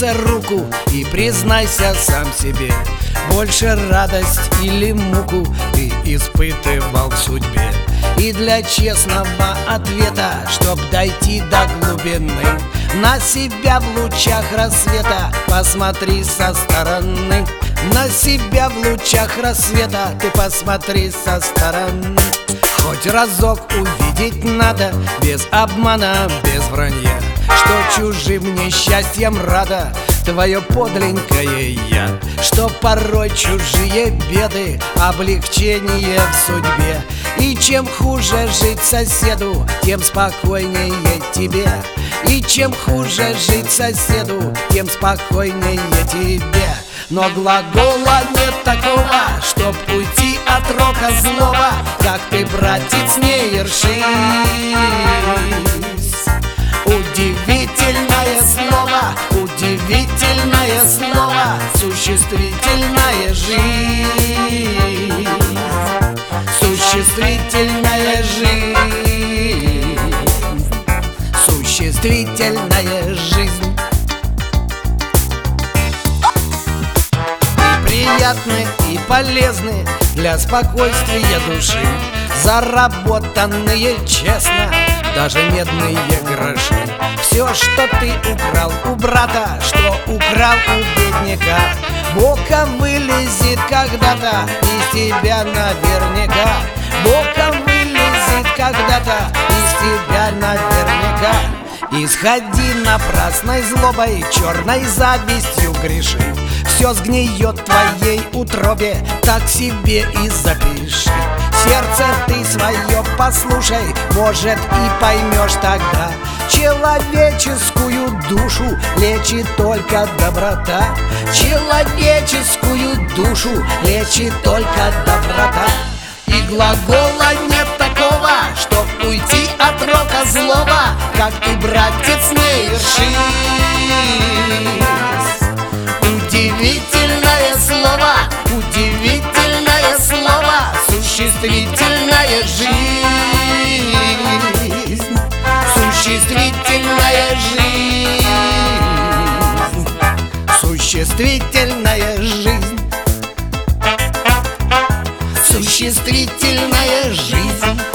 сердце руку и признайся сам себе, больше радость или муку ты испытывал в судьбе. И для честного ответа, чтоб дойти до глубины, на себя в лучах рассвета посмотри со стороны. На себя в лучах рассвета ты посмотри со стороны. Хоть разок увидеть надо, без обмана, без вранья, что чужим несчастьем рада твое подленькое я, что порой чужие беды облегчение в судьбе. И чем хуже жить соседу, тем спокойнее тебе. И чем хуже жить соседу, тем спокойнее тебе. Но глагола нет такого, чтоб уйти от рока злого, как ты, братец, не ершись. Удивительное слово, удивительное слово, существительная жизнь, существительная жизнь, существительная жизнь. Приятны и полезны для спокойствия души заработанные честно даже медные гроши. Все, что ты украл у брата, что украл у бедняка, боком вылезет когда-то из тебя наверняка. Боком вылезет когда-то из тебя наверняка. Исходи напрасной злобой, черной завистью греши. Все сгниет в твоей утробе, так себе и запиши. Сердце ты свое послушай, может, и поймешь тогда. Человеческую душу лечит только доброта. Человеческую душу лечит только доброта. И глагола нет такого, чтоб уйти от рока злого, как ты, братец, не ершись. Удивительное слово, удивительное слово, существительная жизнь, существительная жизнь, существительная жизнь, существительная жизнь.